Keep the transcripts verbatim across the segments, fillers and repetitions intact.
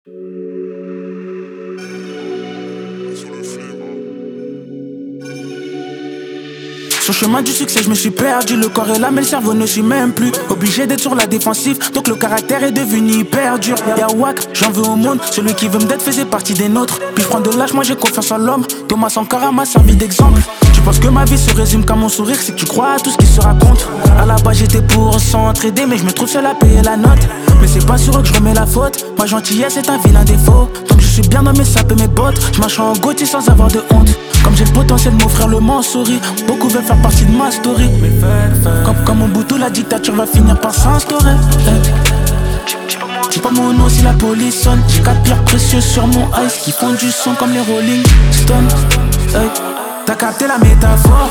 Sur le chemin du succès, je me suis perdu. Le corps est là, mais le cerveau ne suit même plus. Obligé d'être sur la défensive, donc le caractère est devenu hyper dur. Y'a wack, j'en veux au monde. Celui qui veut me d'être faisait partie des nôtres. Puis je prends de l'âge, moi j'ai confiance en l'homme. Thomas Sankara m'a servi d'exemple. Tu penses que ma vie se résume qu'à mon sourire, c'est que tu crois à tout ce qui se raconte. À la base j'étais pour s'entraider, mais je me trouve seul à payer la note. Mais c'est pas sur eux que je remets la faute. Ma gentillesse est un vilain défaut. Donc je suis bien dans mes sapes et mes bottes. Je marche en Gauthier sans avoir de honte. Comme j'ai le potentiel de m'offrir le Mansouri. Beaucoup veulent faire partie de ma story. Comme, comme mon boutou, la dictature va finir par s'instaurer. J'ai pas mon nom si la police sonne. J'ai quatre pierres précieuses sur mon ice qui font du son comme les Rolling Stones. Hey. T'as capté la métaphore?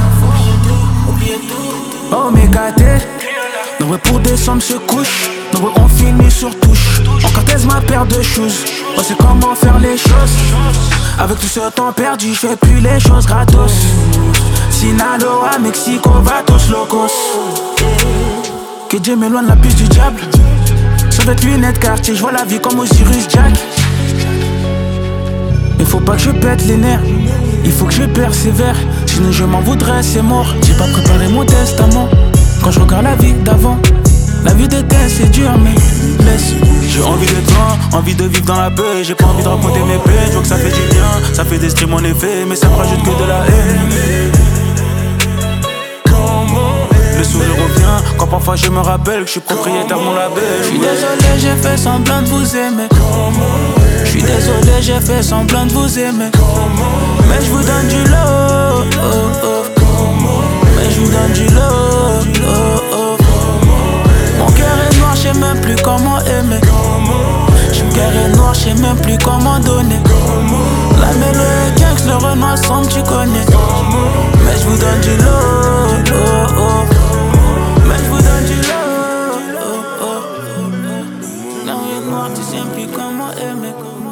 Oh mes gâtés. Nombreux pour décembre se couche. Nombreux on finit sur touche. Encore taise ma paire de choses. On sait comment faire les choses. Avec tout ce temps perdu, je fais plus les choses gratos. Sinaloa, Mexico, vatos locos. Que Dieu m'éloigne la puce du diable. Sur votre lunette quartier, je vois la vie comme Osiris Jack. Il faut pas que je pète les nerfs, il faut que je persévère. Sinon je m'en voudrais, c'est mort. J'ai pas préparé mon testament. Quand je regarde la vie d'avant, la vie d'été c'est dur mais laisse. J'ai envie d'être loin, envie de vivre dans la paix. J'ai pas envie de raconter mes peines, je vois que ça fait du bien. Ça fait des streams en effet, mais ça me rajoute que de la haine. Le sourire revient, quand parfois je me rappelle que je suis propriétaire de mon label. Je suis désolé, j'ai fait semblant de vous aimer. Je suis désolé, j'ai fait semblant de vous aimer. Mais je vous donne du love, oh, oh. Mais je vous donne du love, oh, oh. Mon cœur est noir, je sais même plus comment aimer. Mon cœur est noir, je sais même plus comment donner. La mélo et Gangs, le Renoir ensemble, tu connais. Mais je vous donne du love, oh, oh. Mais je vous donne du love, oh, oh. Cœur est noir, tu sais plus comment aimer.